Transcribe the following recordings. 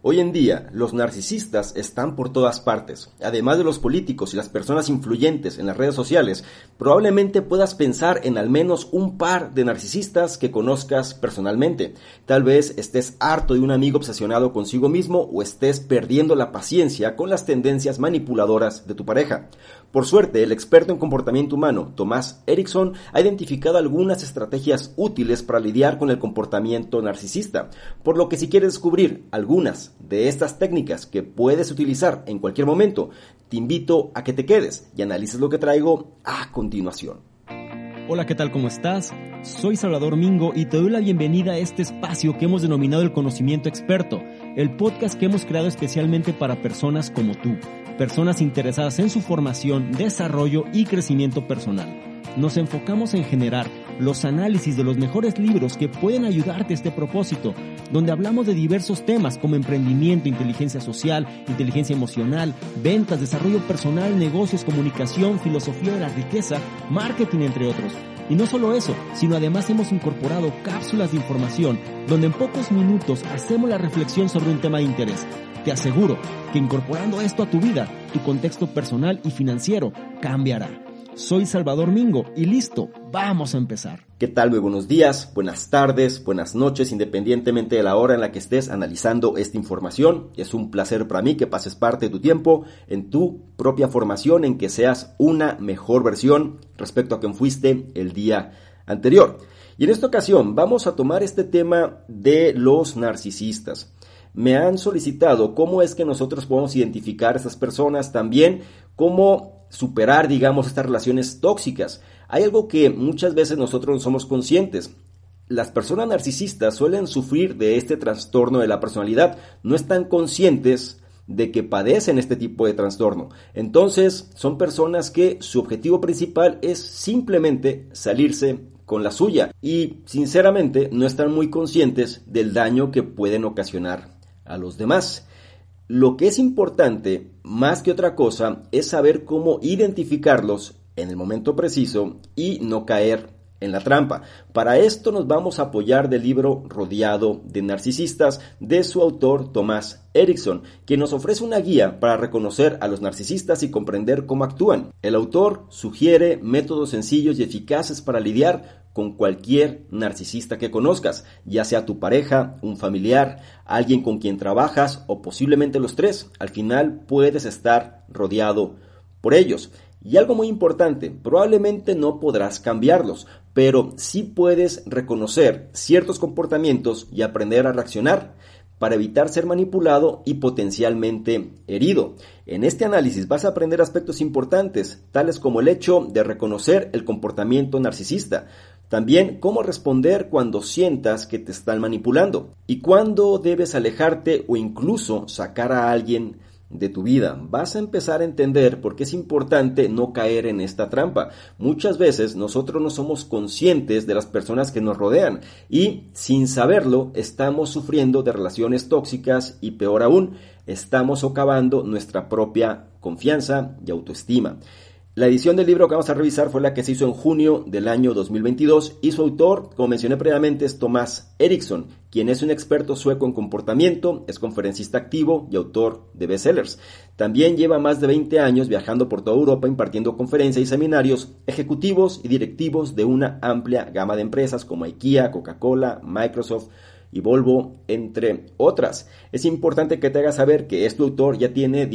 Hoy en día, los narcisistas están por todas partes. Además de los políticos y las personas influyentes en las redes sociales, probablemente puedas pensar en al menos un par de narcisistas que conozcas personalmente. Tal vez estés harto de un amigo obsesionado consigo mismo o estés perdiendo la paciencia con las tendencias manipuladoras de tu pareja. Por suerte, el experto en comportamiento humano, Thomas Erikson, ha identificado algunas estrategias útiles para lidiar con el comportamiento narcisista, por lo que si quieres descubrir algunas de estas técnicas que puedes utilizar en cualquier momento, te invito a que te quedes y analices lo que traigo a continuación. Hola, ¿qué tal? ¿Cómo estás? Soy Salvador Mingo y te doy la bienvenida a este espacio que hemos denominado el Conocimiento Experto, el podcast que hemos creado especialmente para personas como tú, personas interesadas en su formación, desarrollo y crecimiento personal. Nos enfocamos en generar los análisis de los mejores libros que pueden ayudarte a este propósito, donde hablamos de diversos temas como emprendimiento, inteligencia social, inteligencia emocional, ventas, desarrollo personal, negocios, comunicación, filosofía de la riqueza, marketing, entre otros. Y no solo eso, sino además hemos incorporado cápsulas de información donde en pocos minutos hacemos la reflexión sobre un tema de interés. Te aseguro que incorporando esto a tu vida, tu contexto personal y financiero cambiará. Soy Salvador Mingo y listo, vamos a empezar. ¿Qué tal? Muy buenos días, buenas tardes, buenas noches, independientemente de la hora en la que estés analizando esta información. Es un placer para mí que pases parte de tu tiempo en tu propia formación, en que seas una mejor versión respecto a quien fuiste el día anterior. Y en esta ocasión vamos a tomar este tema de los narcisistas. Me han solicitado cómo es que nosotros podemos identificar a esas personas, también cómo superar, estas relaciones tóxicas. Hay algo que muchas veces nosotros no somos conscientes. Las personas narcisistas suelen sufrir de este trastorno de la personalidad. No están conscientes de que padecen este tipo de trastorno. Entonces, son personas que su objetivo principal es simplemente salirse con la suya. Y, sinceramente, no están muy conscientes del daño que pueden ocasionar a los demás. Lo que es importante, más que otra cosa, es saber cómo identificarlos en el momento preciso y no caer en la trampa. Para esto nos vamos a apoyar del libro Rodeado de Narcisistas de su autor Thomas Erikson, quien nos ofrece una guía para reconocer a los narcisistas y comprender cómo actúan. El autor sugiere métodos sencillos y eficaces para lidiar con cualquier narcisista que conozcas, ya sea tu pareja, un familiar, alguien con quien trabajas o posiblemente los tres. Al final puedes estar rodeado por ellos. Y algo muy importante, probablemente no podrás cambiarlos, pero sí puedes reconocer ciertos comportamientos y aprender a reaccionar para evitar ser manipulado y potencialmente herido. En este análisis vas a aprender aspectos importantes, tales como el hecho de reconocer el comportamiento narcisista, también cómo responder cuando sientas que te están manipulando y cuándo debes alejarte o incluso sacar a alguien de tu vida. Vas a empezar a entender por qué es importante no caer en esta trampa. Muchas veces nosotros no somos conscientes de las personas que nos rodean y sin saberlo estamos sufriendo de relaciones tóxicas y peor aún, estamos socavando nuestra propia confianza y autoestima. La edición del libro que vamos a revisar fue la que se hizo en junio del año 2022 y su autor, como mencioné previamente, es Thomas Erikson, quien es un experto sueco en comportamiento, es conferencista activo y autor de bestsellers. También lleva más de 20 años viajando por toda Europa impartiendo conferencias y seminarios ejecutivos y directivos de una amplia gama de empresas como IKEA, Coca-Cola, Microsoft y Volvo, entre otras. Es importante que te hagas saber que este autor ya tiene,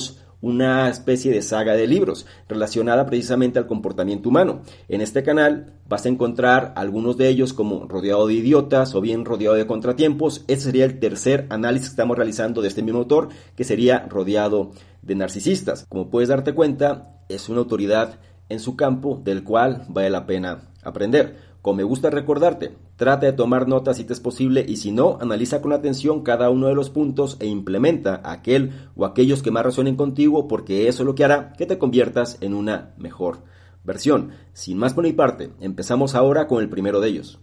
una especie de saga de libros relacionada precisamente al comportamiento humano. En este canal vas a encontrar algunos de ellos como Rodeado de Idiotas o bien Rodeado de Contratiempos. Este sería el tercer análisis que estamos realizando de este mismo autor, que sería Rodeado de Narcisistas. Como puedes darte cuenta, es una autoridad en su campo del cual vale la pena aprender. Como me gusta recordarte, trata de tomar notas si te es posible y si no, analiza con atención cada uno de los puntos e implementa aquel o aquellos que más resuenen contigo, porque eso es lo que hará que te conviertas en una mejor versión. Sin más por mi parte, empezamos ahora con el primero de ellos,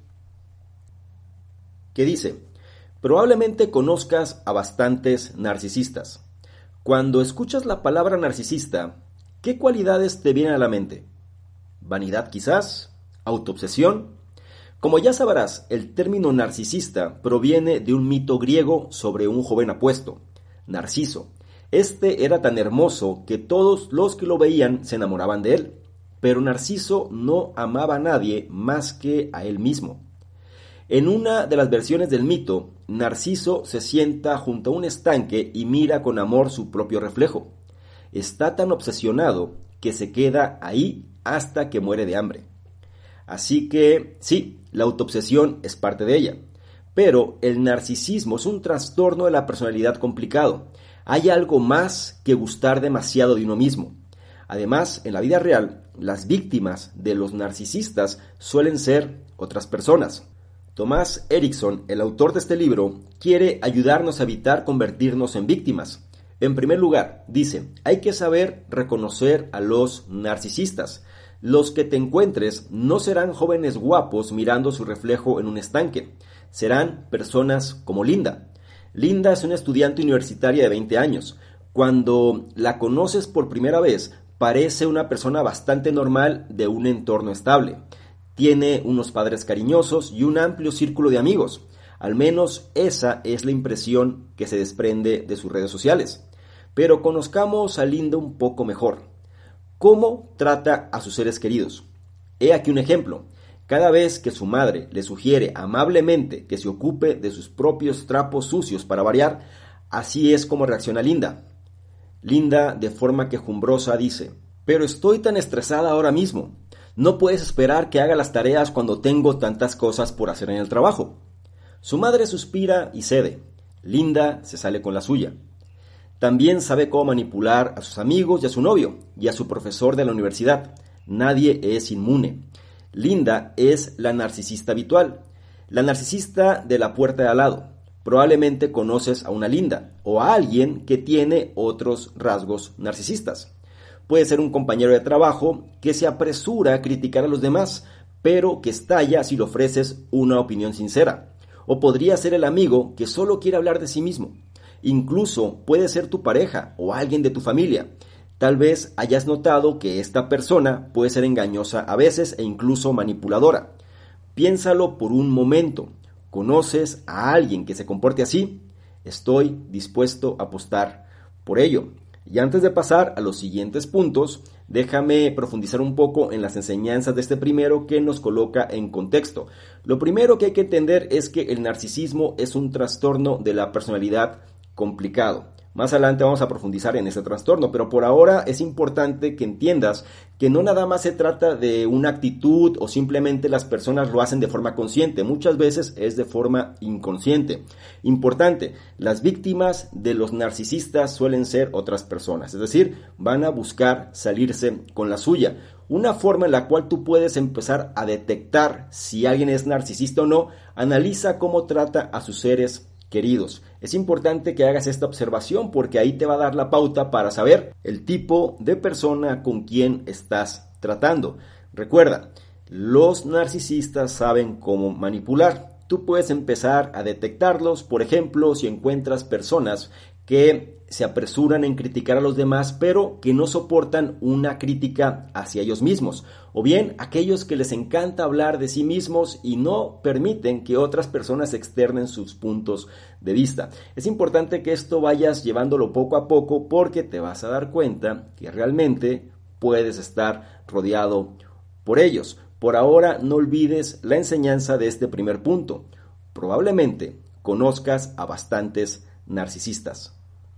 que dice: probablemente conozcas a bastantes narcisistas. Cuando escuchas la palabra narcisista, ¿qué cualidades te vienen a la mente? ¿Vanidad quizás? ¿Autoobsesión? Como ya sabrás, el término narcisista proviene de un mito griego sobre un joven apuesto, Narciso. Este era tan hermoso que todos los que lo veían se enamoraban de él, pero Narciso no amaba a nadie más que a él mismo. En una de las versiones del mito, Narciso se sienta junto a un estanque y mira con amor su propio reflejo. Está tan obsesionado que se queda ahí hasta que muere de hambre. Así que, sí, la autoobsesión es parte de ella. Pero el narcisismo es un trastorno de la personalidad complicado. Hay algo más que gustar demasiado de uno mismo. Además, en la vida real, las víctimas de los narcisistas suelen ser otras personas. Thomas Erickson, el autor de este libro, quiere ayudarnos a evitar convertirnos en víctimas. En primer lugar, dice, hay que saber reconocer a los narcisistas. Los que te encuentres no serán jóvenes guapos mirando su reflejo en un estanque. Serán personas como Linda. Linda es una estudiante universitaria de 20 años. Cuando la conoces por primera vez, parece una persona bastante normal de un entorno estable. Tiene unos padres cariñosos y un amplio círculo de amigos. Al menos esa es la impresión que se desprende de sus redes sociales. Pero conozcamos a Linda un poco mejor. ¿Cómo trata a sus seres queridos? He aquí un ejemplo. Cada vez que su madre le sugiere amablemente que se ocupe de sus propios trapos sucios para variar, así es como reacciona Linda. Linda, de forma quejumbrosa, dice, «Pero estoy tan estresada ahora mismo. No puedes esperar que haga las tareas cuando tengo tantas cosas por hacer en el trabajo». Su madre suspira y cede. Linda se sale con la suya. También sabe cómo manipular a sus amigos y a su novio y a su profesor de la universidad. Nadie es inmune. Linda es la narcisista habitual, la narcisista de la puerta de al lado. Probablemente conoces a una Linda o a alguien que tiene otros rasgos narcisistas. Puede ser un compañero de trabajo que se apresura a criticar a los demás, pero que estalla si le ofreces una opinión sincera. O podría ser el amigo que solo quiere hablar de sí mismo. Incluso puede ser tu pareja o alguien de tu familia. Tal vez hayas notado que esta persona puede ser engañosa a veces e incluso manipuladora. Piénsalo por un momento. ¿Conoces a alguien que se comporte así? Estoy dispuesto a apostar por ello. Y antes de pasar a los siguientes puntos, déjame profundizar un poco en las enseñanzas de este primero que nos coloca en contexto. Lo primero que hay que entender es que el narcisismo es un trastorno de la personalidad complicado. Más adelante vamos a profundizar en este trastorno, pero por ahora es importante que entiendas que no nada más se trata de una actitud o simplemente las personas lo hacen de forma consciente, muchas veces es de forma inconsciente. Importante, las víctimas de los narcisistas suelen ser otras personas, es decir, van a buscar salirse con la suya. Una forma en la cual tú puedes empezar a detectar si alguien es narcisista o no, analiza cómo trata a sus seres queridos. Es importante que hagas esta observación porque ahí te va a dar la pauta para saber el tipo de persona con quien estás tratando. Recuerda, los narcisistas saben cómo manipular. Tú puedes empezar a detectarlos, por ejemplo, si encuentras personas que se apresuran en criticar a los demás, pero que no soportan una crítica hacia ellos mismos. O bien, aquellos que les encanta hablar de sí mismos y no permiten que otras personas externen sus puntos de vista. Es importante que esto vayas llevándolo poco a poco porque te vas a dar cuenta que realmente puedes estar rodeado por ellos. Por ahora, no olvides la enseñanza de este primer punto. Probablemente conozcas a bastantes narcisistas.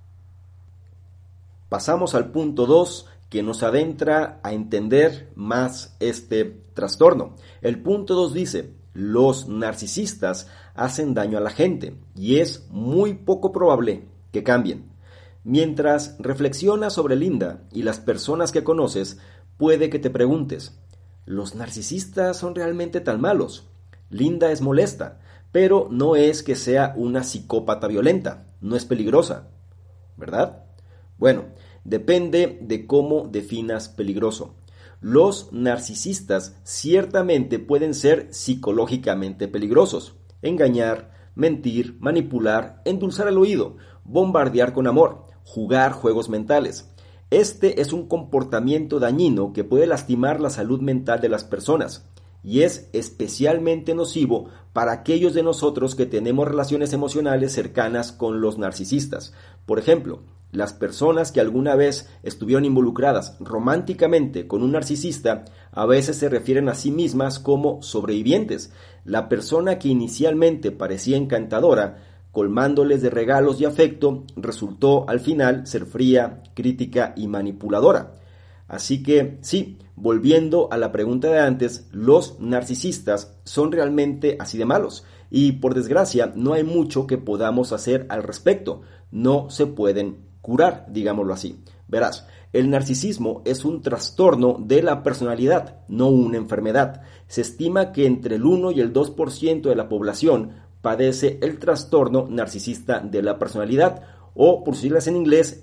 Pasamos al punto 2, que nos adentra a entender más este trastorno. El punto 2 dice, los narcisistas hacen daño a la gente y es muy poco probable que cambien. Mientras reflexionas sobre Linda y las personas que conoces, puede que te preguntes, ¿los narcisistas son realmente tan malos? Linda es molesta, pero no es que sea una psicópata violenta, no es peligrosa, ¿verdad? Bueno, depende de cómo definas peligroso. Los narcisistas ciertamente pueden ser psicológicamente peligrosos. Engañar, mentir, manipular, endulzar el oído, bombardear con amor, jugar juegos mentales. Este es un comportamiento dañino que puede lastimar la salud mental de las personas. y es especialmente nocivo para aquellos de nosotros que tenemos relaciones emocionales cercanas con los narcisistas. Por ejemplo, las personas que alguna vez estuvieron involucradas románticamente con un narcisista a veces se refieren a sí mismas como sobrevivientes. La persona que inicialmente parecía encantadora, colmándoles de regalos y afecto, resultó al final ser fría, crítica y manipuladora. Así que sí, volviendo a la pregunta de antes, los narcisistas son realmente así de malos y por desgracia no hay mucho que podamos hacer al respecto. No se pueden curar, digámoslo así. Verás, el narcisismo es un trastorno de la personalidad, no una enfermedad. Se estima que entre el 1 y el 2% de la población padece el trastorno narcisista de la personalidad o, por sus siglas en inglés,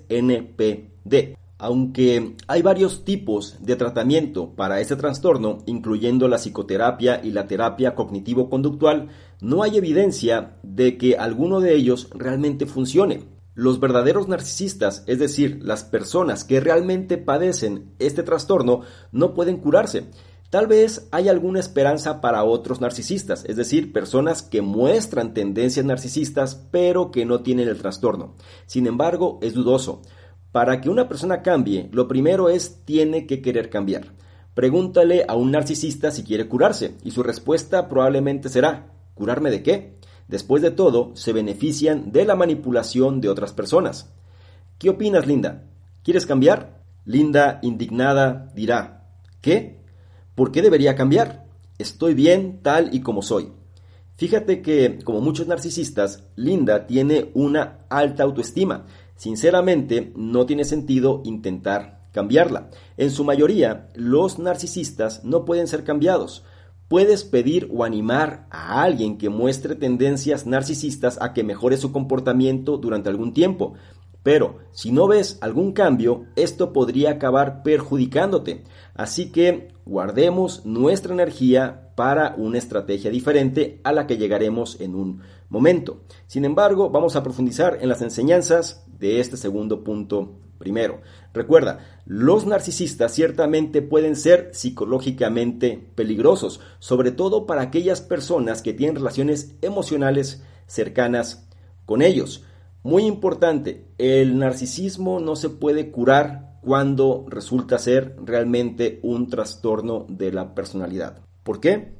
NPD. Aunque hay varios tipos de tratamiento para este trastorno, incluyendo la psicoterapia y la terapia cognitivo-conductual, no hay evidencia de que alguno de ellos realmente funcione. Los verdaderos narcisistas, es decir, las personas que realmente padecen este trastorno, no pueden curarse. Tal vez hay alguna esperanza para otros narcisistas, es decir, personas que muestran tendencias narcisistas pero que no tienen el trastorno. Sin embargo, es dudoso. Para que una persona cambie, lo primero es tiene que querer cambiar. Pregúntale a un narcisista si quiere curarse y su respuesta probablemente será ¿curarme de qué? Después de todo, se benefician de la manipulación de otras personas. ¿Qué opinas, Linda? ¿Quieres cambiar? Linda, indignada, dirá ¿qué? ¿Por qué debería cambiar? Estoy bien tal y como soy. Fíjate que, como muchos narcisistas, Linda tiene una alta autoestima. Sinceramente, no tiene sentido intentar cambiarla. En su mayoría, los narcisistas no pueden ser cambiados. Puedes pedir o animar a alguien que muestre tendencias narcisistas a que mejore su comportamiento durante algún tiempo. Pero si no ves algún cambio, esto podría acabar perjudicándote. Así que guardemos nuestra energía para una estrategia diferente a la que llegaremos en un momento. Sin embargo, vamos a profundizar en las enseñanzas de este segundo punto primero. Recuerda, los narcisistas ciertamente pueden ser psicológicamente peligrosos, sobre todo para aquellas personas que tienen relaciones emocionales cercanas con ellos. Muy importante, el narcisismo no se puede curar cuando resulta ser realmente un trastorno de la personalidad. ¿Por qué?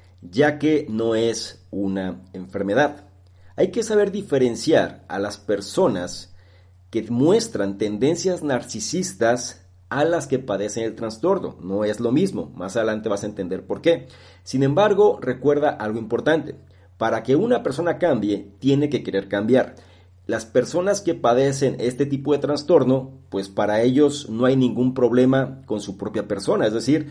Ya que no es una enfermedad. Hay que saber diferenciar a las personas que muestran tendencias narcisistas a las que padecen el trastorno. No es lo mismo, más adelante vas a entender por qué. Sin embargo, recuerda algo importante. Para que una persona cambie, tiene que querer cambiar. Las personas que padecen este tipo de trastorno, pues para ellos no hay ningún problema con su propia persona, es decir,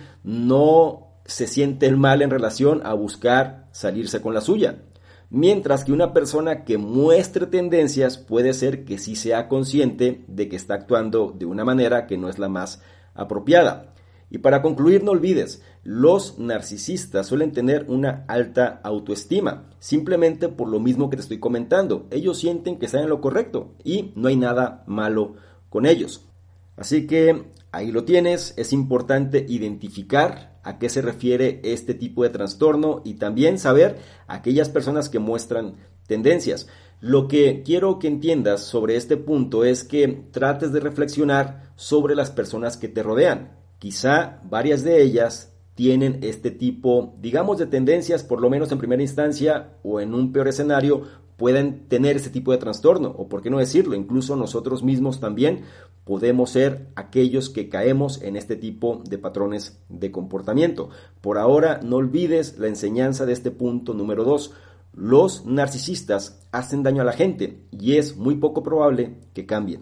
no se sienten mal en relación a buscar salirse con la suya. Mientras que una persona que muestre tendencias puede ser que sí sea consciente de que está actuando de una manera que no es la más apropiada. Y para concluir, no olvides, los narcisistas suelen tener una alta autoestima, simplemente por lo mismo que te estoy comentando. Ellos sienten que están en lo correcto y no hay nada malo con ellos. Así que ahí lo tienes, es importante identificar a qué se refiere este tipo de trastorno y también saber a aquellas personas que muestran tendencias. Lo que quiero que entiendas sobre este punto es que trates de reflexionar sobre las personas que te rodean. Quizá varias de ellas tienen este tipo, digamos, de tendencias, por lo menos en primera instancia o en un peor escenario, pueden tener este tipo de trastorno, o por qué no decirlo, incluso nosotros mismos también podemos ser aquellos que caemos en este tipo de patrones de comportamiento. Por ahora, no olvides la enseñanza de este punto número 2. Los narcisistas hacen daño a la gente y es muy poco probable que cambien.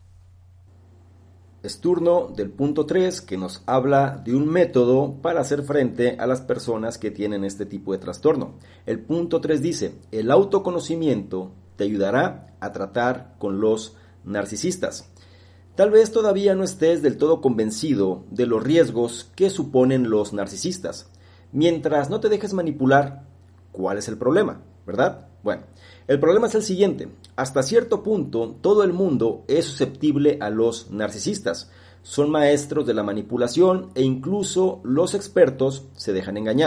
Es turno del punto 3 que nos habla de un método para hacer frente a las personas que tienen este tipo de trastorno. El punto 3 dice, el autoconocimiento te ayudará a tratar con los narcisistas. Tal vez todavía no estés del todo convencido de los riesgos que suponen los narcisistas. Mientras no te dejes manipular, ¿cuál es el problema? ¿Verdad? Bueno, el problema es el siguiente. Hasta cierto punto, todo el mundo es susceptible a los narcisistas. Son maestros de la manipulación e incluso los expertos se dejan engañar.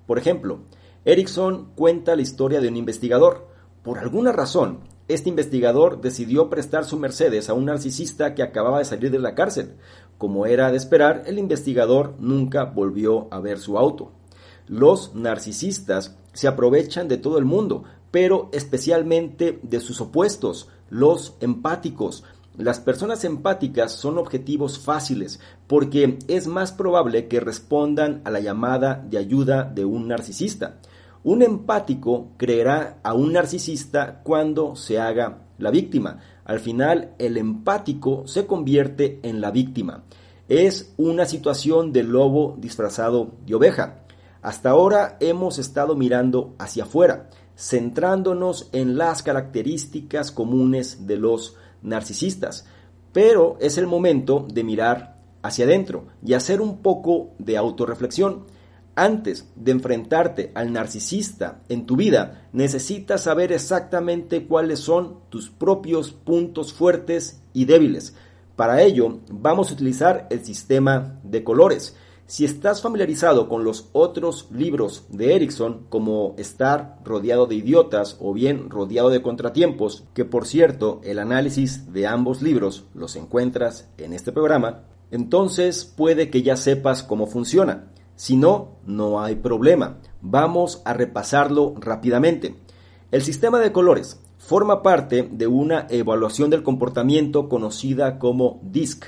Por ejemplo, Erikson cuenta la historia de un investigador. Por alguna razón, este investigador decidió prestar su Mercedes a un narcisista que acababa de salir de la cárcel. Como era de esperar, el investigador nunca volvió a ver su auto. Los narcisistas se aprovechan de todo el mundo, pero especialmente de sus opuestos, los empáticos. Las personas empáticas son objetivos fáciles porque es más probable que respondan a la llamada de ayuda de un narcisista. Un empático creerá a un narcisista cuando se haga la víctima. Al final, el empático se convierte en la víctima. Es una situación de lobo disfrazado de oveja. Hasta ahora hemos estado mirando hacia afuera, centrándonos en las características comunes de los narcisistas, pero es el momento de mirar hacia adentro y hacer un poco de autorreflexión. Antes de enfrentarte al narcisista en tu vida, necesitas saber exactamente cuáles son tus propios puntos fuertes y débiles. Para ello, vamos a utilizar el sistema de colores. Si estás familiarizado con los otros libros de Erikson, como Estar rodeado de idiotas o bien Rodeado de contratiempos, que por cierto el análisis de ambos libros los encuentras en este programa, entonces puede que ya sepas cómo funciona. Si no, no hay problema. Vamos a repasarlo rápidamente. El sistema de colores forma parte de una evaluación del comportamiento conocida como DISC,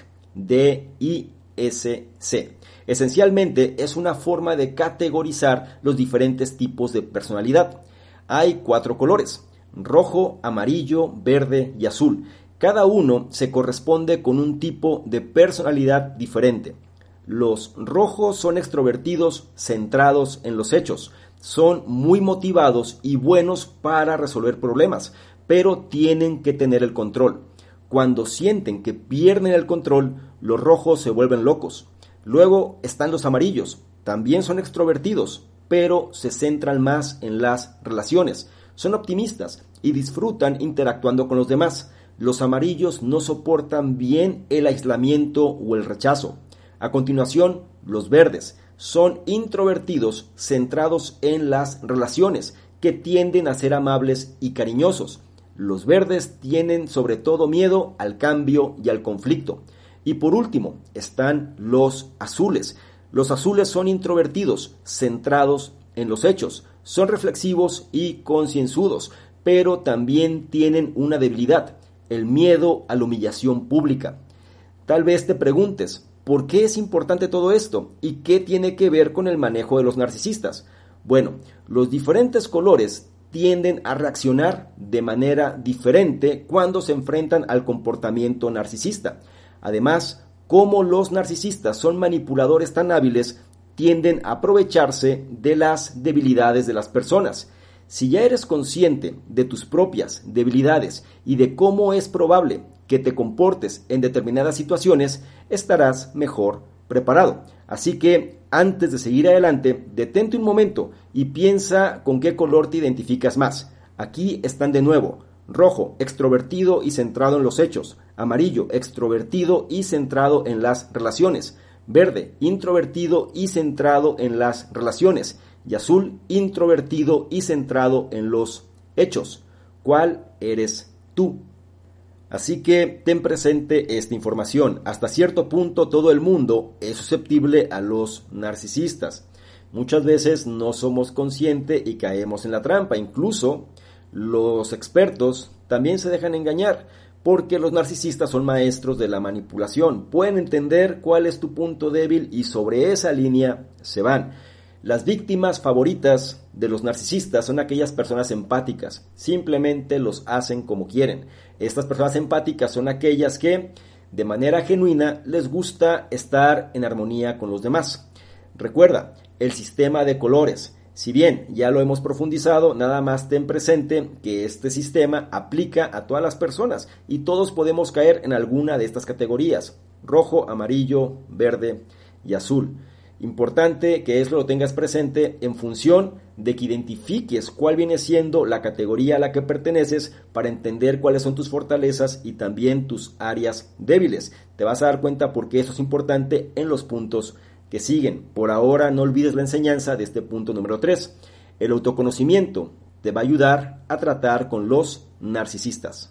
D-I-S-C. Esencialmente es una forma de categorizar los diferentes tipos de personalidad. Hay 4 colores: rojo, amarillo, verde y azul. Cada uno se corresponde con un tipo de personalidad diferente. Los rojos son extrovertidos, centrados en los hechos. Son muy motivados y buenos para resolver problemas, pero tienen que tener el control. Cuando sienten que pierden el control, los rojos se vuelven locos. Luego están los amarillos. También son extrovertidos, pero se centran más en las relaciones. Son optimistas y disfrutan interactuando con los demás. Los amarillos no soportan bien el aislamiento o el rechazo. A continuación, los verdes son introvertidos, centrados en las relaciones, que tienden a ser amables y cariñosos. Los verdes tienen sobre todo miedo al cambio y al conflicto. Y por último, están los azules. Los azules son introvertidos, centrados en los hechos. Son reflexivos y concienzudos, pero también tienen una debilidad: el miedo a la humillación pública. Tal vez te preguntes, ¿por qué es importante todo esto? ¿Y qué tiene que ver con el manejo de los narcisistas? Bueno, los diferentes colores tienden a reaccionar de manera diferente cuando se enfrentan al comportamiento narcisista. Además, como los narcisistas son manipuladores tan hábiles, tienden a aprovecharse de las debilidades de las personas. Si ya eres consciente de tus propias debilidades y de cómo es probable que te comportes en determinadas situaciones, estarás mejor preparado. Así que antes de seguir adelante, detente un momento y piensa con qué color te identificas más. Aquí están de nuevo: rojo, extrovertido y centrado en los hechos; amarillo, extrovertido y centrado en las relaciones; verde, introvertido y centrado en las relaciones; y azul, introvertido y centrado en los hechos. ¿Cuál eres tú? Así que ten presente esta información. Hasta cierto punto todo el mundo es susceptible a los narcisistas. Muchas veces no somos conscientes y caemos en la trampa. Incluso los expertos también se dejan engañar, porque los narcisistas son maestros de la manipulación. Pueden entender cuál es tu punto débil y sobre esa línea se van. Las víctimas favoritas de los narcisistas son aquellas personas empáticas. Simplemente los hacen como quieren. Estas personas empáticas son aquellas que, de manera genuina, les gusta estar en armonía con los demás. Recuerda, el sistema de colores. Si bien ya lo hemos profundizado, nada más ten presente que este sistema aplica a todas las personas y todos podemos caer en alguna de estas categorías: rojo, amarillo, verde y azul. Importante que eso lo tengas presente en función de que identifiques cuál viene siendo la categoría a la que perteneces, para entender cuáles son tus fortalezas y también tus áreas débiles. Te vas a dar cuenta por qué eso es importante en los puntos que siguen. Por ahora no olvides la enseñanza de este punto número 3. El autoconocimiento te va a ayudar a tratar con los narcisistas.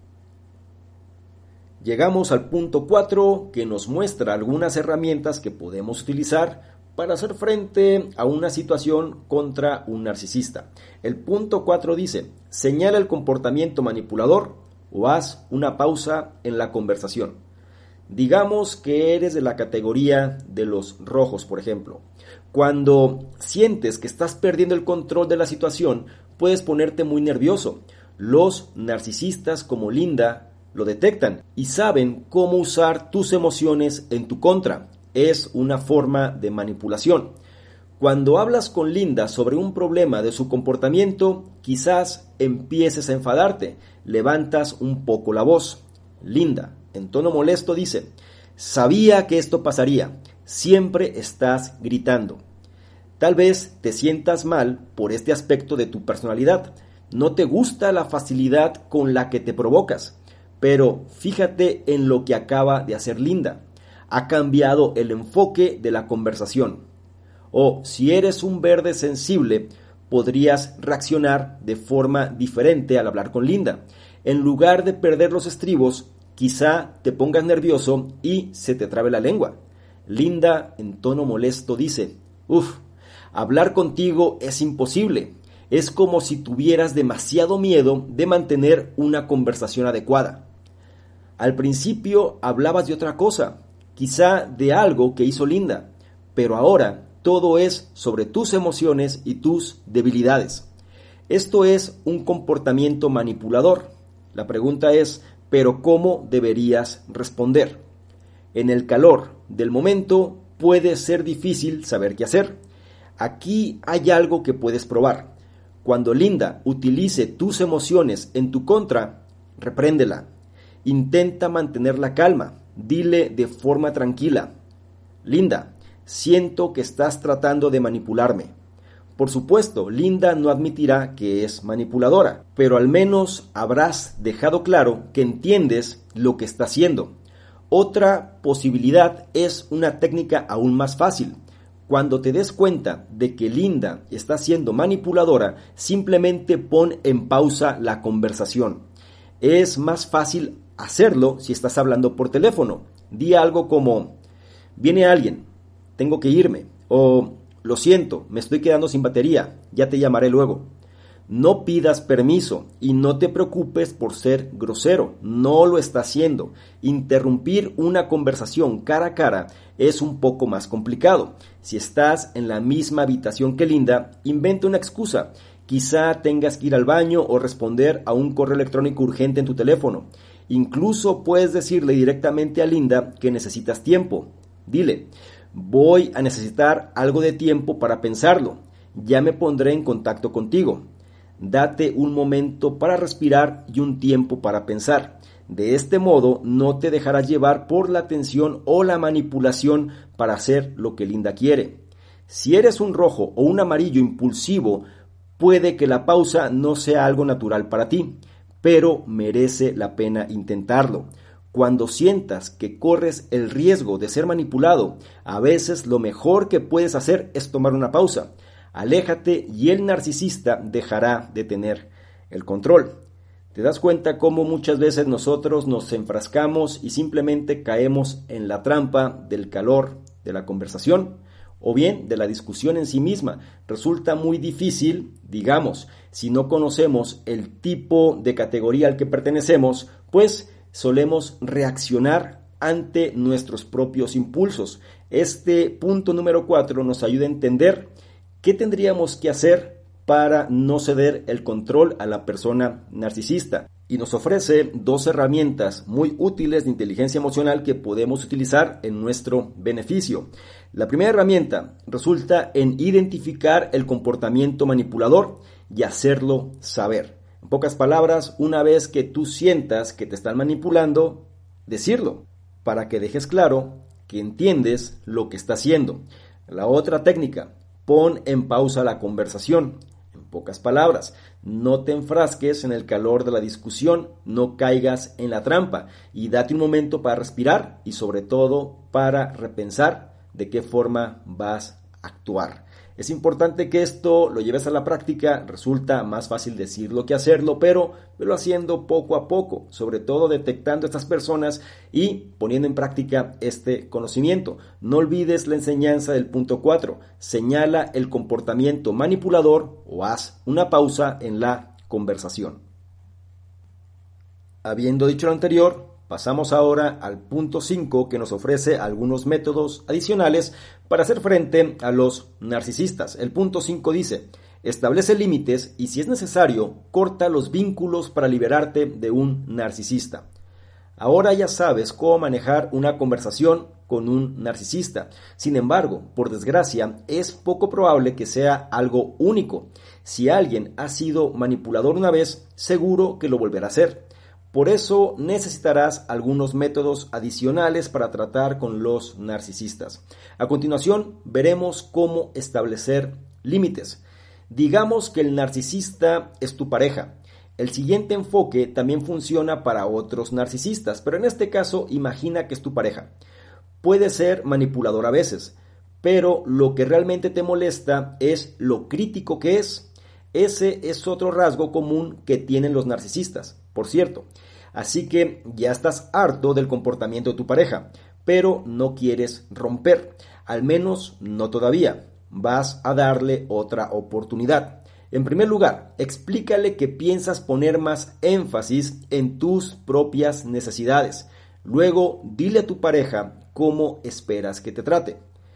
Llegamos al punto 4, que nos muestra algunas herramientas que podemos utilizar para hacer frente a una situación contra un narcisista. El punto 4 dice: señala el comportamiento manipulador o haz una pausa en la conversación. Digamos que eres de la categoría de los rojos, por ejemplo. Cuando sientes que estás perdiendo el control de la situación, puedes ponerte muy nervioso. Los narcisistas como Linda lo detectan y saben cómo usar tus emociones en tu contra. Es una forma de manipulación. Cuando hablas con Linda sobre un problema de su comportamiento, quizás empieces a enfadarte, levantas un poco la voz. Linda, en tono molesto, dice: sabía que esto pasaría, siempre estás gritando. Tal vez te sientas mal por este aspecto de tu personalidad. No te gusta la facilidad con la que te provocas. Pero fíjate en lo que acaba de hacer Linda. Ha cambiado el enfoque de la conversación. O si eres un verde sensible, podrías reaccionar de forma diferente al hablar con Linda. En lugar de perder los estribos, quizá te pongas nervioso y se te trabe la lengua. Linda, en tono molesto, dice: hablar contigo es imposible. Es como si tuvieras demasiado miedo de mantener una conversación adecuada. Al principio hablabas de otra cosa, quizá de algo que hizo Linda, pero ahora todo es sobre tus emociones y tus debilidades. Esto es un comportamiento manipulador. La pregunta es: ¿pero cómo deberías responder? En el calor del momento puede ser difícil saber qué hacer. Aquí hay algo que puedes probar. Cuando Linda utilice tus emociones en tu contra, repréndela. Intenta mantener la calma. Dile de forma tranquila: Linda, siento que estás tratando de manipularme. Por supuesto, Linda no admitirá que es manipuladora, pero al menos habrás dejado claro que entiendes lo que está haciendo. Otra posibilidad es una técnica aún más fácil. Cuando te des cuenta de que Linda está siendo manipuladora, simplemente pon en pausa la conversación. Es más fácil hacerlo si estás hablando por teléfono. Di algo como: viene alguien, tengo que irme. O lo siento, me estoy quedando sin batería, ya te llamaré luego. No pidas permiso y no te preocupes por ser grosero, no lo está haciendo. Interrumpir una conversación cara a cara es un poco más complicado. Si estás en la misma habitación que Linda, inventa una excusa. Quizá tengas que ir al baño o responder a un correo electrónico urgente en tu teléfono. Incluso puedes decirle directamente a Linda que necesitas tiempo. Dile: voy a necesitar algo de tiempo para pensarlo. Ya me pondré en contacto contigo. Date un momento para respirar y un tiempo para pensar. De este modo no te dejarás llevar por la tensión o la manipulación para hacer lo que Linda quiere. Si eres un rojo o un amarillo impulsivo, puede que la pausa no sea algo natural para ti, pero merece la pena intentarlo. Cuando sientas que corres el riesgo de ser manipulado, a veces lo mejor que puedes hacer es tomar una pausa. Aléjate y el narcisista dejará de tener el control. ¿Te das cuenta cómo muchas veces nosotros nos enfrascamos y simplemente caemos en la trampa del calor de la conversación o bien de la discusión en sí misma? Resulta muy difícil, digamos, si no conocemos el tipo de categoría al que pertenecemos, pues solemos reaccionar ante nuestros propios impulsos. Este punto número 4 nos ayuda a entender qué tendríamos que hacer para no ceder el control a la persona narcisista. Y nos ofrece 2 herramientas muy útiles de inteligencia emocional que podemos utilizar en nuestro beneficio. La primera herramienta resulta en identificar el comportamiento manipulador y hacerlo saber. En pocas palabras, una vez que tú sientas que te están manipulando, decirlo, para que dejes claro que entiendes lo que está haciendo. La otra técnica: pon en pausa la conversación. En pocas palabras, no te enfrasques en el calor de la discusión, no caigas en la trampa y date un momento para respirar y sobre todo para repensar de qué forma vas a actuar. Es importante que esto lo lleves a la práctica, resulta más fácil decirlo que hacerlo, pero velo haciendo poco a poco, sobre todo detectando a estas personas y poniendo en práctica este conocimiento. No olvides la enseñanza del punto 4, señala el comportamiento manipulador o haz una pausa en la conversación. Habiendo dicho lo anterior, pasamos ahora al punto 5 que nos ofrece algunos métodos adicionales para hacer frente a los narcisistas. El punto 5 dice, establece límites y si es necesario, corta los vínculos para liberarte de un narcisista. Ahora ya sabes cómo manejar una conversación con un narcisista. Sin embargo, por desgracia, es poco probable que sea algo único. Si alguien ha sido manipulador una vez, seguro que lo volverá a hacer. Por eso necesitarás algunos métodos adicionales para tratar con los narcisistas. A continuación, veremos cómo establecer límites. Digamos que el narcisista es tu pareja. El siguiente enfoque también funciona para otros narcisistas, pero en este caso imagina que es tu pareja. Puede ser manipulador a veces, pero lo que realmente te molesta es lo crítico que es. Ese es otro rasgo común que tienen los narcisistas, por cierto. Así que ya estás harto del comportamiento de tu pareja, pero no quieres romper, al menos no todavía. Vas a darle otra oportunidad. En primer lugar, explícale que piensas poner más énfasis en tus propias necesidades. Luego, dile a tu pareja cómo esperas que te trate.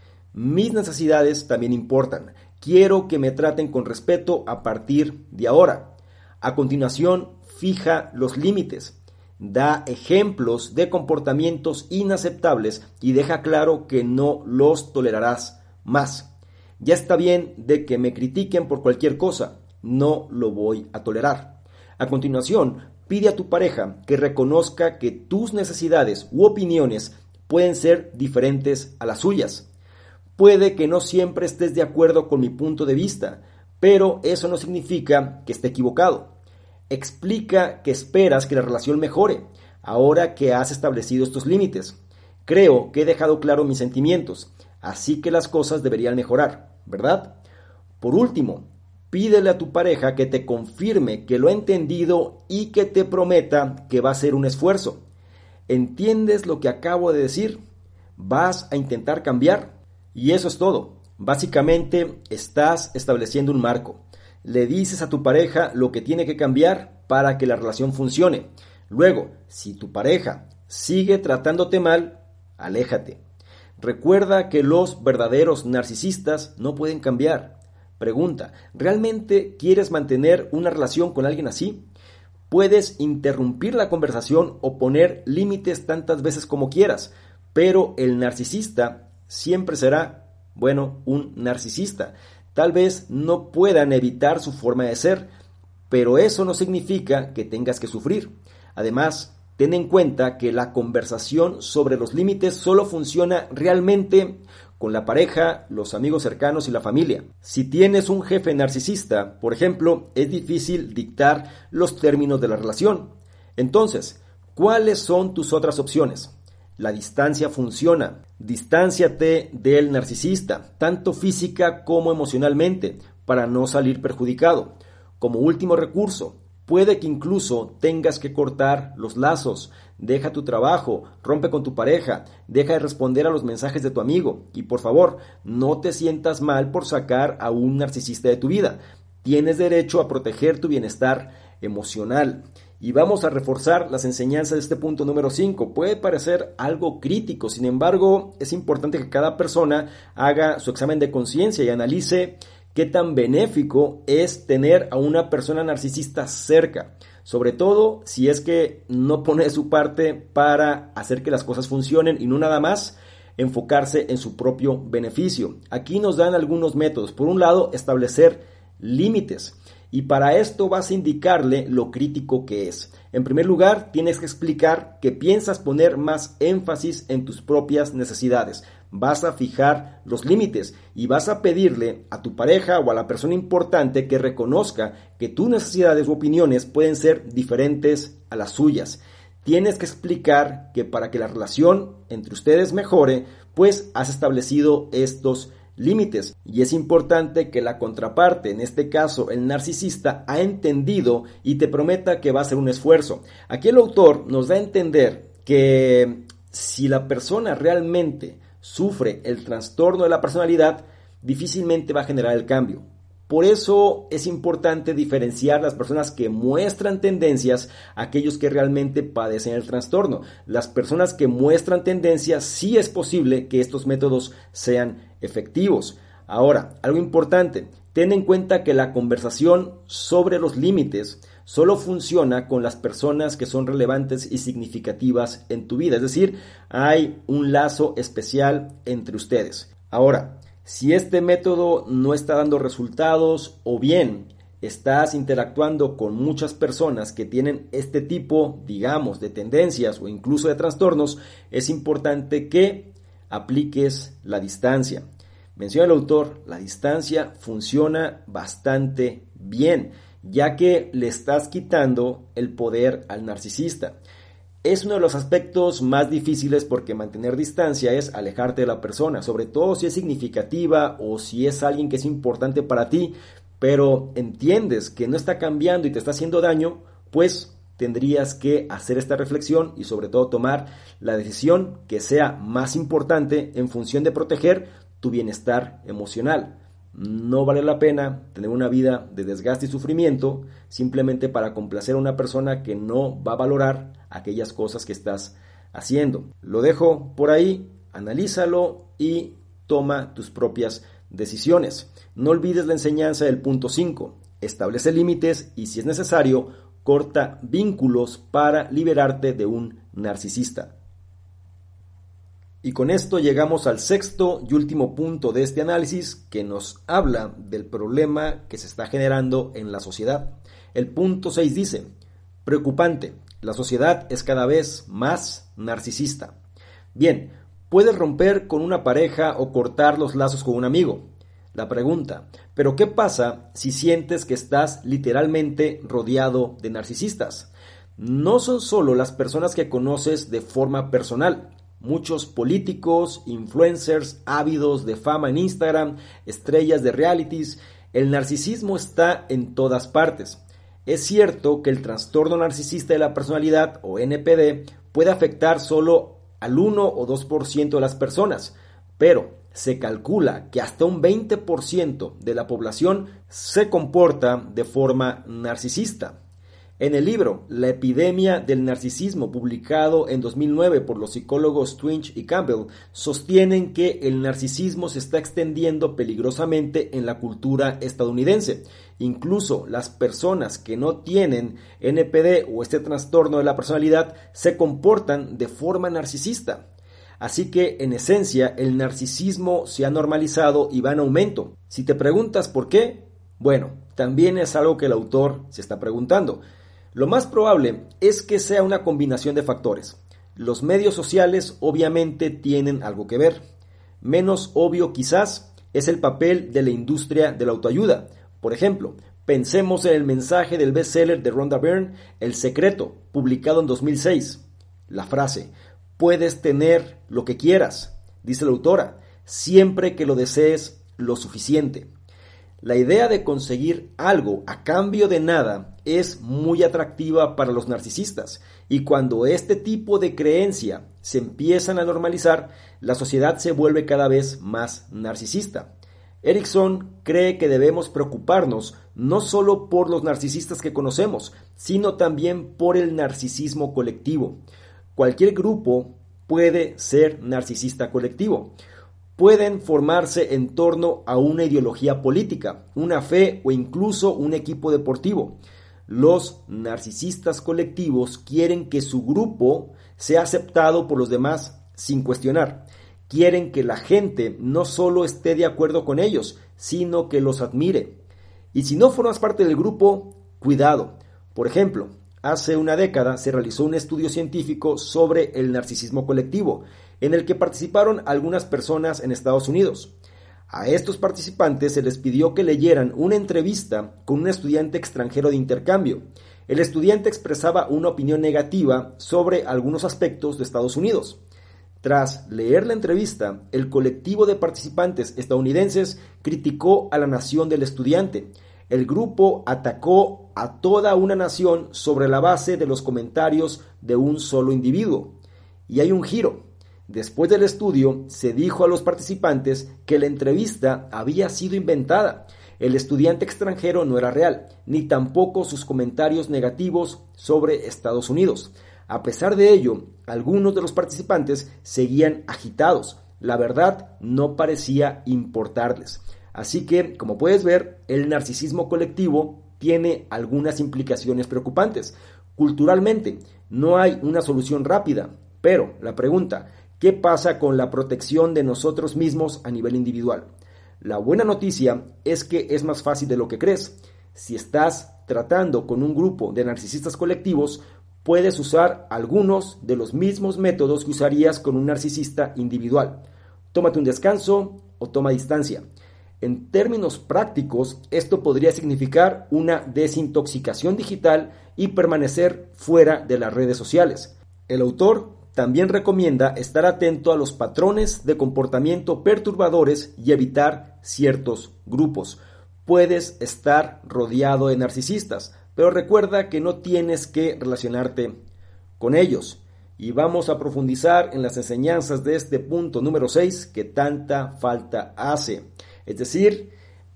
Mis necesidades también importan. Quiero que me traten con respeto a partir de ahora. A continuación, fija los límites. Da ejemplos de comportamientos inaceptables y deja claro que no los tolerarás más. Ya está bien de que me critiquen por cualquier cosa. No lo voy a tolerar. A continuación, pide a tu pareja que reconozca que tus necesidades u opiniones pueden ser diferentes a las suyas. Puede que no siempre estés de acuerdo con mi punto de vista, pero eso no significa que esté equivocado. Explica que esperas que la relación mejore, ahora que has establecido estos límites. Creo que he dejado claro mis sentimientos, así que las cosas deberían mejorar, ¿verdad? Por último, pídele a tu pareja que te confirme que lo ha entendido y que te prometa que va a hacer un esfuerzo. ¿Entiendes lo que acabo de decir? ¿Vas a intentar cambiar? Y eso es todo. Básicamente estás estableciendo un marco. Le dices a tu pareja lo que tiene que cambiar para que la relación funcione. Luego, si tu pareja sigue tratándote mal, aléjate. Recuerda que los verdaderos narcisistas no pueden cambiar. Pregunta, ¿realmente quieres mantener una relación con alguien así? Puedes interrumpir la conversación o poner límites tantas veces como quieras, pero el narcisista siempre será, un narcisista. Tal vez no puedan evitar su forma de ser, pero eso no significa que tengas que sufrir. Además, ten en cuenta que la conversación sobre los límites solo funciona realmente con la pareja, los amigos cercanos y la familia. Si tienes un jefe narcisista, por ejemplo, es difícil dictar los términos de la relación. Entonces, ¿cuáles son tus otras opciones? La distancia funciona. Distánciate del narcisista, tanto física como emocionalmente, para no salir perjudicado. Como último recurso, puede que incluso tengas que cortar los lazos. Deja tu trabajo, rompe con tu pareja, deja de responder a los mensajes de tu amigo. Y por favor, no te sientas mal por sacar a un narcisista de tu vida. Tienes derecho a proteger tu bienestar emocional. Y vamos a reforzar las enseñanzas de este punto número 5. Puede parecer algo crítico, sin embargo, es importante que cada persona haga su examen de conciencia y analice qué tan benéfico es tener a una persona narcisista cerca. Sobre todo si es que no pone de su parte para hacer que las cosas funcionen y no nada más enfocarse en su propio beneficio. Aquí nos dan algunos métodos. Por un lado, establecer límites. Y para esto vas a indicarle lo crítico que es. En primer lugar, tienes que explicar que piensas poner más énfasis en tus propias necesidades. Vas a fijar los límites y vas a pedirle a tu pareja o a la persona importante que reconozca que tus necesidades u opiniones pueden ser diferentes a las suyas. Tienes que explicar que para que la relación entre ustedes mejore, pues has establecido estos límites. Y es importante que la contraparte, en este caso el narcisista, ha entendido y te prometa que va a hacer un esfuerzo. Aquí el autor nos da a entender que si la persona realmente sufre el trastorno de la personalidad, difícilmente va a generar el cambio. Por eso es importante diferenciar las personas que muestran tendencias a aquellos que realmente padecen el trastorno. Las personas que muestran tendencias, sí es posible que estos métodos sean efectivos. Ahora, algo importante, ten en cuenta que la conversación sobre los límites solo funciona con las personas que son relevantes y significativas en tu vida. Es decir, hay un lazo especial entre ustedes. Ahora, si este método no está dando resultados o bien estás interactuando con muchas personas que tienen este tipo, digamos, de tendencias o incluso de trastornos, es importante que apliques la distancia. Menciona el autor, la distancia funciona bastante bien, ya que le estás quitando el poder al narcisista. Es uno de los aspectos más difíciles porque mantener distancia es alejarte de la persona, sobre todo si es significativa o si es alguien que es importante para ti, pero entiendes que no está cambiando y te está haciendo daño, pues tendrías que hacer esta reflexión y sobre todo tomar la decisión que sea más importante en función de proteger tu bienestar emocional. No vale la pena tener una vida de desgaste y sufrimiento simplemente para complacer a una persona que no va a valorar aquellas cosas que estás haciendo. Lo dejo por ahí, analízalo y toma tus propias decisiones. No olvides la enseñanza del punto 5. Establece límites y, si es necesario, corta vínculos para liberarte de un narcisista. Y con esto llegamos al sexto y último punto de este análisis, que nos habla del problema que se está generando en la sociedad. El punto 6 dice: preocupante, la sociedad es cada vez más narcisista. Bien, puedes romper con una pareja o cortar los lazos con un amigo. La pregunta, ¿pero qué pasa si sientes que estás literalmente rodeado de narcisistas? No son solo las personas que conoces de forma personal. Muchos políticos, influencers, ávidos de fama en Instagram, estrellas de realities, el narcisismo está en todas partes. Es cierto que el trastorno narcisista de la personalidad, o NPD, puede afectar solo al 1 o 2% de las personas, pero se calcula que hasta un 20% de la población se comporta de forma narcisista. En el libro La epidemia del narcisismo, publicado en 2009 por los psicólogos Twenge y Campbell, sostienen que el narcisismo se está extendiendo peligrosamente en la cultura estadounidense. Incluso las personas que no tienen NPD o este trastorno de la personalidad se comportan de forma narcisista. Así que, en esencia, el narcisismo se ha normalizado y va en aumento. Si te preguntas por qué, bueno, también es algo que el autor se está preguntando. Lo más probable es que sea una combinación de factores. Los medios sociales obviamente tienen algo que ver. Menos obvio quizás es el papel de la industria de la autoayuda. Por ejemplo, pensemos en el mensaje del bestseller de Rhonda Byrne, El secreto, publicado en 2006. La frase: puedes tener lo que quieras, dice la autora, siempre que lo desees lo suficiente. La idea de conseguir algo a cambio de nada es muy atractiva para los narcisistas, y cuando este tipo de creencia se empiezan a normalizar, la sociedad se vuelve cada vez más narcisista. Erikson cree que debemos preocuparnos no solo por los narcisistas que conocemos, sino también por el narcisismo colectivo. Cualquier grupo puede ser narcisista colectivo. Pueden formarse en torno a una ideología política, una fe o incluso un equipo deportivo. Los narcisistas colectivos quieren que su grupo sea aceptado por los demás sin cuestionar. Quieren que la gente no solo esté de acuerdo con ellos, sino que los admire. Y si no formas parte del grupo, cuidado. Por ejemplo, hace una década se realizó un estudio científico sobre el narcisismo colectivo, en el que participaron algunas personas en Estados Unidos. A estos participantes se les pidió que leyeran una entrevista con un estudiante extranjero de intercambio. El estudiante expresaba una opinión negativa sobre algunos aspectos de Estados Unidos. Tras leer la entrevista, el colectivo de participantes estadounidenses criticó a la nación del estudiante. El grupo atacó a toda una nación sobre la base de los comentarios de un solo individuo. Y hay un giro. Después del estudio, se dijo a los participantes que la entrevista había sido inventada. El estudiante extranjero no era real, ni tampoco sus comentarios negativos sobre Estados Unidos. A pesar de ello, algunos de los participantes seguían agitados. La verdad no parecía importarles. Así que, como puedes ver, el narcisismo colectivo tiene algunas implicaciones preocupantes. Culturalmente, no hay una solución rápida, pero la pregunta, ¿qué pasa con la protección de nosotros mismos a nivel individual? La buena noticia es que es más fácil de lo que crees. Si estás tratando con un grupo de narcisistas colectivos, puedes usar algunos de los mismos métodos que usarías con un narcisista individual. Tómate un descanso o toma distancia. En términos prácticos, esto podría significar una desintoxicación digital y permanecer fuera de las redes sociales. El autor también recomienda estar atento a los patrones de comportamiento perturbadores y evitar ciertos grupos. Puedes estar rodeado de narcisistas, pero recuerda que no tienes que relacionarte con ellos. Y vamos a profundizar en las enseñanzas de este punto número 6 que tanta falta hace. Es decir,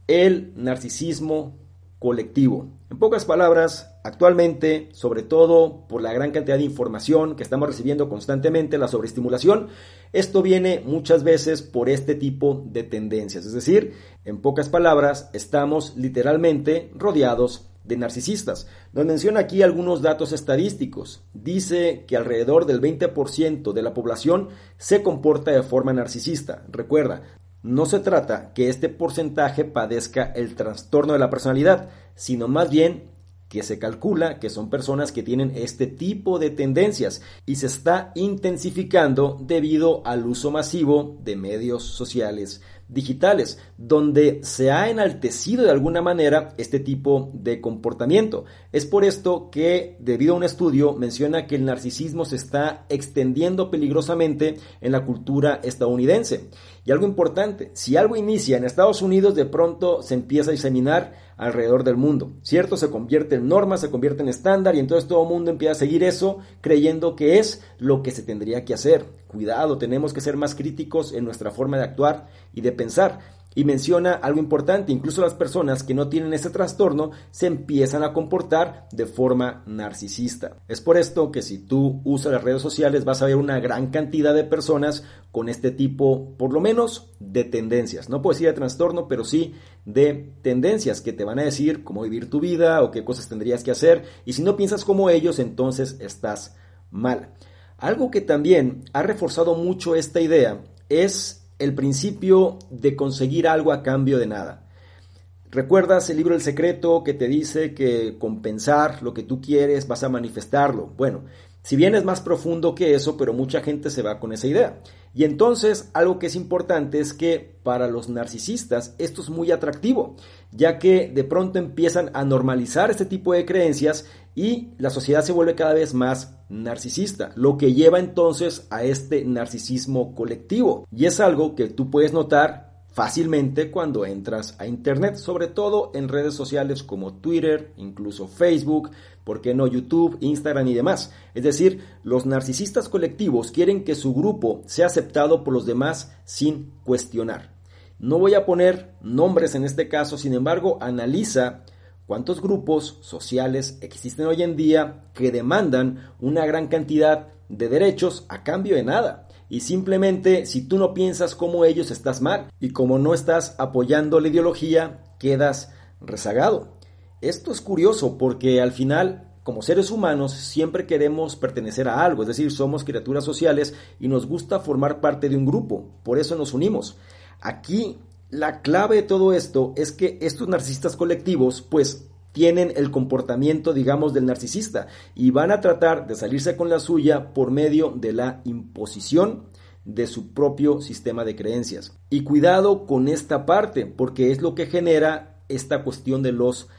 el narcisismo colectivo. En pocas palabras, actualmente, sobre todo por la gran cantidad de información que estamos recibiendo constantemente, la sobreestimulación, esto viene muchas veces por este tipo de tendencias. Es decir, en pocas palabras, estamos literalmente rodeados de narcisistas. Nos menciona aquí algunos datos estadísticos. Dice que alrededor del 20% de la población se comporta de forma narcisista. Recuerda, no se trata que este porcentaje padezca el trastorno de la personalidad, sino más bien que se calcula que son personas que tienen este tipo de tendencias y se está intensificando debido al uso masivo de medios sociales digitales, donde se ha enaltecido de alguna manera este tipo de comportamiento. Es por esto que, debido a un estudio, menciona que el narcisismo se está extendiendo peligrosamente en la cultura estadounidense. Y algo importante, si algo inicia en Estados Unidos, de pronto se empieza a diseminar alrededor del mundo, ¿cierto? Se convierte en norma, se convierte en estándar y entonces todo el mundo empieza a seguir eso creyendo que es lo que se tendría que hacer. Cuidado, tenemos que ser más críticos en nuestra forma de actuar y de pensar. Y menciona algo importante, incluso las personas que no tienen ese trastorno se empiezan a comportar de forma narcisista. Es por esto que si tú usas las redes sociales vas a ver una gran cantidad de personas con este tipo, por lo menos, de tendencias. No puedo decir de trastorno, pero sí de tendencias que te van a decir cómo vivir tu vida o qué cosas tendrías que hacer. Y si no piensas como ellos, entonces estás mal. Algo que también ha reforzado mucho esta idea es el principio de conseguir algo a cambio de nada. ¿Recuerdas el libro El Secreto que te dice que con pensar lo que tú quieres vas a manifestarlo? Bueno, si bien es más profundo que eso, pero mucha gente se va con esa idea. Y entonces algo que es importante es que para los narcisistas esto es muy atractivo, ya que de pronto empiezan a normalizar este tipo de creencias y la sociedad se vuelve cada vez más narcisista, lo que lleva entonces a este narcisismo colectivo. Y es algo que tú puedes notar fácilmente cuando entras a internet, sobre todo en redes sociales como Twitter, incluso Facebook, ¿por qué no YouTube, Instagram y demás? Es decir, los narcisistas colectivos quieren que su grupo sea aceptado por los demás sin cuestionar. No voy a poner nombres en este caso, sin embargo, analiza cuántos grupos sociales existen hoy en día que demandan una gran cantidad de derechos a cambio de nada. Y simplemente, si tú no piensas como ellos, estás mal. Y como no estás apoyando la ideología, quedas rezagado. Esto es curioso porque al final, como seres humanos, siempre queremos pertenecer a algo. Es decir, somos criaturas sociales y nos gusta formar parte de un grupo. Por eso nos unimos. Aquí, la clave de todo esto es que estos narcisistas colectivos, pues, tienen el comportamiento, digamos, del narcisista y van a tratar de salirse con la suya por medio de la imposición de su propio sistema de creencias. Y cuidado con esta parte, porque es lo que genera esta cuestión de los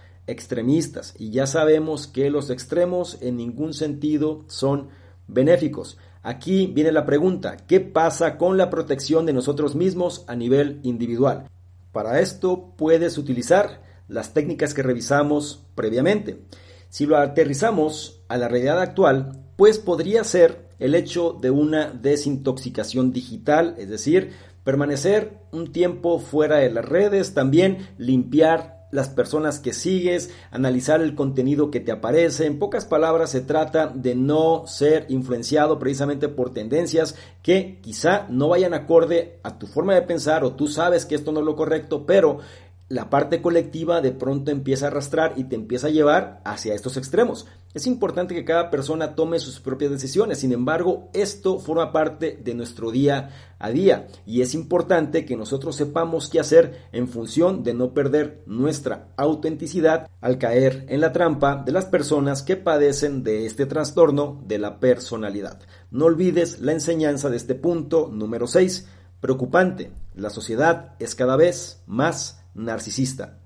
extremistas. Y ya sabemos que los extremos en ningún sentido son benéficos. Aquí viene la pregunta, ¿qué pasa con la protección de nosotros mismos a nivel individual? Para esto puedes utilizar las técnicas que revisamos previamente. Si lo aterrizamos a la realidad actual, pues podría ser el hecho de una desintoxicación digital, es decir, permanecer un tiempo fuera de las redes, también limpiar las personas que sigues, analizar el contenido que te aparece. En pocas palabras, se trata de no ser influenciado precisamente por tendencias que quizá no vayan acorde a tu forma de pensar, o tú sabes que esto no es lo correcto, pero la parte colectiva de pronto empieza a arrastrar y te empieza a llevar hacia estos extremos. Es importante que cada persona tome sus propias decisiones, sin embargo, esto forma parte de nuestro día a día y es importante que nosotros sepamos qué hacer en función de no perder nuestra autenticidad al caer en la trampa de las personas que padecen de este trastorno de la personalidad. No olvides la enseñanza de este punto número 6, preocupante. La sociedad es cada vez más narcisista.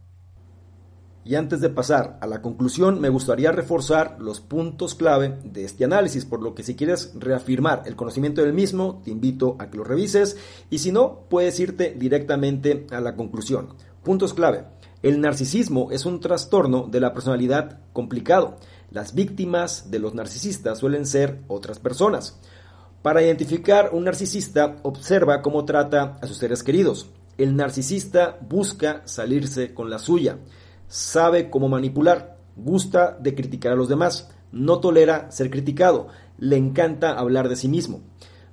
Y antes de pasar a la conclusión, me gustaría reforzar los puntos clave de este análisis, por lo que si quieres reafirmar el conocimiento del mismo, te invito a que lo revises, y si no, puedes irte directamente a la conclusión. Puntos clave. El narcisismo es un trastorno de la personalidad complicado. Las víctimas de los narcisistas suelen ser otras personas. Para identificar un narcisista, observa cómo trata a sus seres queridos. El narcisista busca salirse con la suya, sabe cómo manipular, gusta de criticar a los demás, no tolera ser criticado, le encanta hablar de sí mismo.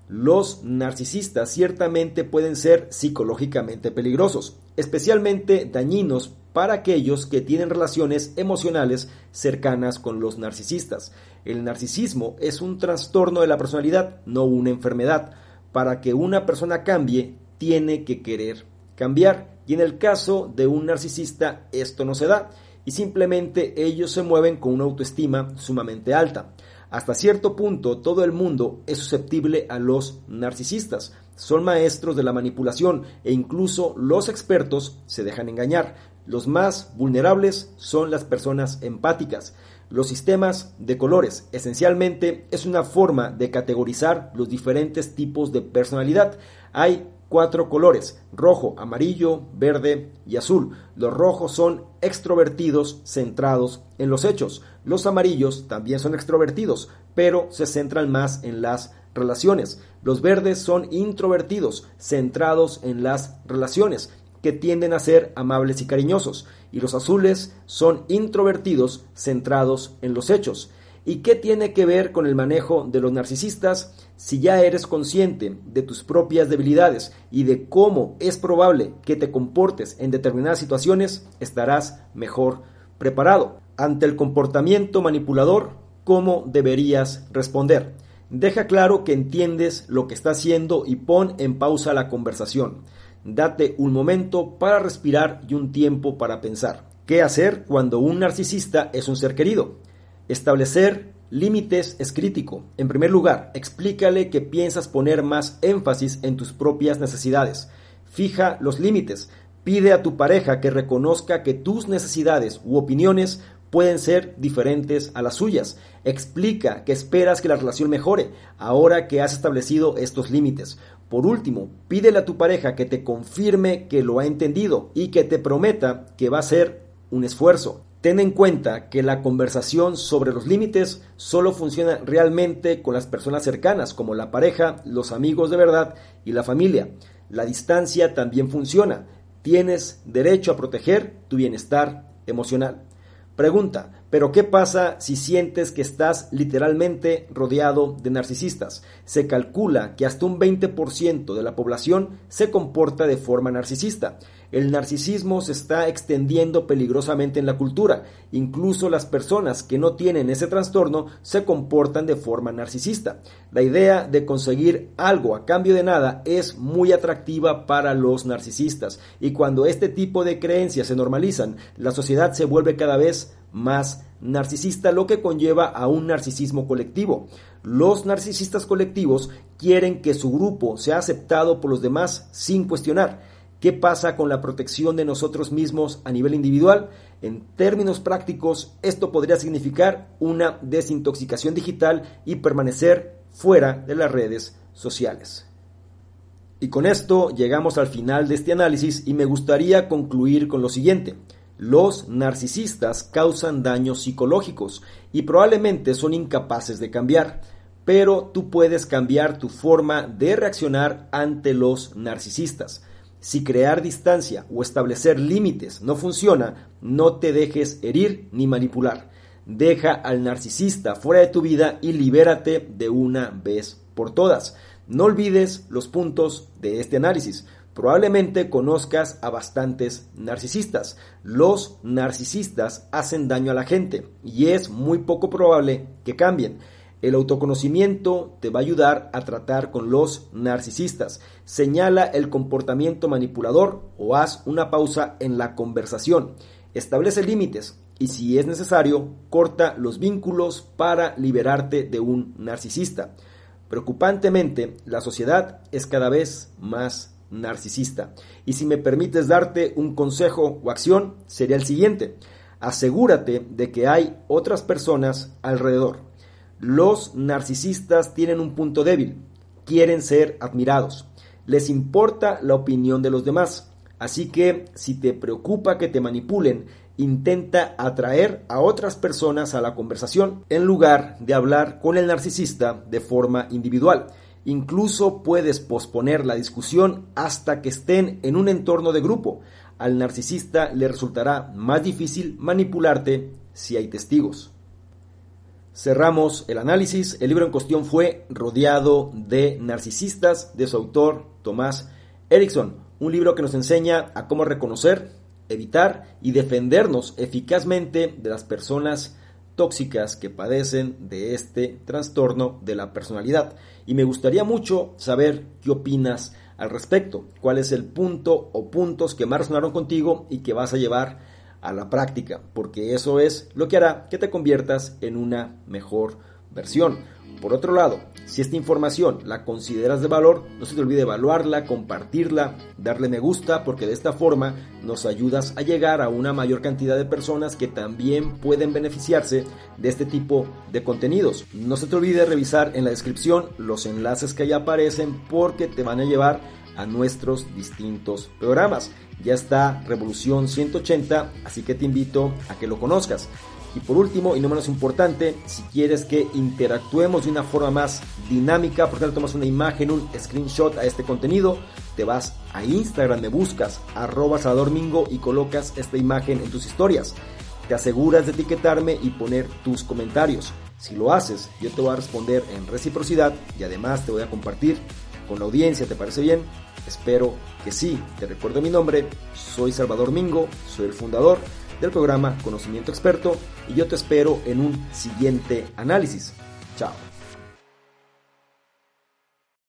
Los narcisistas ciertamente pueden ser psicológicamente peligrosos, especialmente dañinos para aquellos que tienen relaciones emocionales cercanas con los narcisistas. El narcisismo es un trastorno de la personalidad, no una enfermedad. Para que una persona cambie, tiene que querer cambiar, y en el caso de un narcisista esto no se da y simplemente ellos se mueven con una autoestima sumamente alta. Hasta cierto punto todo el mundo es susceptible a los narcisistas, son maestros de la manipulación e incluso los expertos se dejan engañar. Los más vulnerables son las personas empáticas. Los sistemas de colores esencialmente es una forma de categorizar los diferentes tipos de personalidad. Hay 4 colores: rojo, amarillo, verde y azul. Los rojos son extrovertidos, centrados en los hechos. Los amarillos también son extrovertidos, pero se centran más en las relaciones. Los verdes son introvertidos, centrados en las relaciones, que tienden a ser amables y cariñosos. Y los azules son introvertidos, centrados en los hechos. ¿Y qué tiene que ver con el manejo de los narcisistas? Si ya eres consciente de tus propias debilidades y de cómo es probable que te comportes en determinadas situaciones, estarás mejor preparado. Ante el comportamiento manipulador, ¿cómo deberías responder? Deja claro que entiendes lo que está haciendo y pon en pausa la conversación. Date un momento para respirar y un tiempo para pensar. ¿Qué hacer cuando un narcisista es un ser querido? Establecer límites es crítico. En primer lugar, explícale que piensas poner más énfasis en tus propias necesidades. Fija los límites. Pide a tu pareja que reconozca que tus necesidades u opiniones pueden ser diferentes a las suyas. Explica que esperas que la relación mejore ahora que has establecido estos límites. Por último, pídele a tu pareja que te confirme que lo ha entendido y que te prometa que va a ser un esfuerzo. Ten en cuenta que la conversación sobre los límites solo funciona realmente con las personas cercanas, como la pareja, los amigos de verdad y la familia. La distancia también funciona. Tienes derecho a proteger tu bienestar emocional. Pregunta, ¿pero qué pasa si sientes que estás literalmente rodeado de narcisistas? Se calcula que hasta un 20% de la población se comporta de forma narcisista. El narcisismo se está extendiendo peligrosamente en la cultura. Incluso las personas que no tienen ese trastorno se comportan de forma narcisista. La idea de conseguir algo a cambio de nada es muy atractiva para los narcisistas. Y cuando este tipo de creencias se normalizan, la sociedad se vuelve cada vez más narcisista, lo que conlleva a un narcisismo colectivo. Los narcisistas colectivos quieren que su grupo sea aceptado por los demás sin cuestionar. ¿Qué pasa con la protección de nosotros mismos a nivel individual? En términos prácticos, esto podría significar una desintoxicación digital y permanecer fuera de las redes sociales. Y con esto llegamos al final de este análisis y me gustaría concluir con lo siguiente. Los narcisistas causan daños psicológicos y probablemente son incapaces de cambiar, pero tú puedes cambiar tu forma de reaccionar ante los narcisistas. Si crear distancia o establecer límites no funciona, no te dejes herir ni manipular. Deja al narcisista fuera de tu vida y libérate de una vez por todas. No olvides los puntos de este análisis. Probablemente conozcas a bastantes narcisistas. Los narcisistas hacen daño a la gente y es muy poco probable que cambien. El autoconocimiento te va a ayudar a tratar con los narcisistas. Señala el comportamiento manipulador o haz una pausa en la conversación. Establece límites y si es necesario, corta los vínculos para liberarte de un narcisista. Preocupantemente, la sociedad es cada vez más narcisista. Y si me permites darte un consejo o acción, sería el siguiente. Asegúrate de que hay otras personas alrededor. Los narcisistas tienen un punto débil. Quieren ser admirados. Les importa la opinión de los demás. Así que, si te preocupa que te manipulen, intenta atraer a otras personas a la conversación en lugar de hablar con el narcisista de forma individual. Incluso puedes posponer la discusión hasta que estén en un entorno de grupo. Al narcisista le resultará más difícil manipularte si hay testigos. Cerramos el análisis. El libro en cuestión fue Rodeado de narcisistas, de su autor Thomas Erikson. Un libro que nos enseña a cómo reconocer, evitar y defendernos eficazmente de las personas tóxicas que padecen de este trastorno de la personalidad. Y me gustaría mucho saber qué opinas al respecto, cuál es el punto o puntos que más resonaron contigo y que vas a llevar a la práctica, porque eso es lo que hará que te conviertas en una mejor versión. Por otro lado, si esta información la consideras de valor, no se te olvide evaluarla, compartirla, darle me gusta, porque de esta forma nos ayudas a llegar a una mayor cantidad de personas que también pueden beneficiarse de este tipo de contenidos. No se te olvide revisar en la descripción los enlaces que ahí aparecen porque te van a llevar a nuestros distintos programas. Ya está Revolución 180, así que te invito a que lo conozcas. Y por último, y no menos importante, si quieres que interactuemos de una forma más dinámica, por ejemplo, tomas una imagen, un screenshot a este contenido, te vas a Instagram, me buscas @SalvadorMingo y colocas esta imagen en tus historias. Te aseguras de etiquetarme y poner tus comentarios. Si lo haces, yo te voy a responder en reciprocidad y además te voy a compartir con la audiencia. ¿Te parece bien? Espero que sí. Te recuerdo mi nombre, soy Salvador Mingo, soy el fundador del programa Conocimiento Experto y yo te espero en un siguiente análisis. Chao.